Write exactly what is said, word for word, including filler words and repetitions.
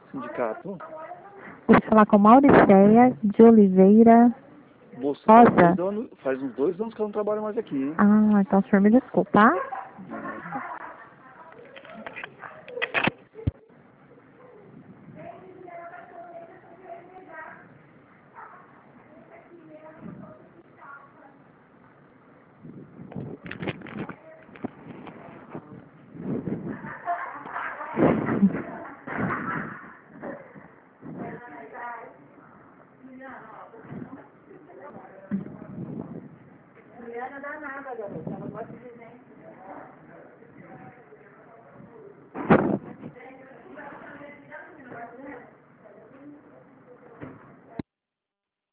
Sindicato? Vou falar com Mauricéia de Oliveira Moço, faz, Rosa. dois anos, faz uns dois anos que eu não trabalho mais aqui, hein? Ah, então o senhor me desculpa, tá?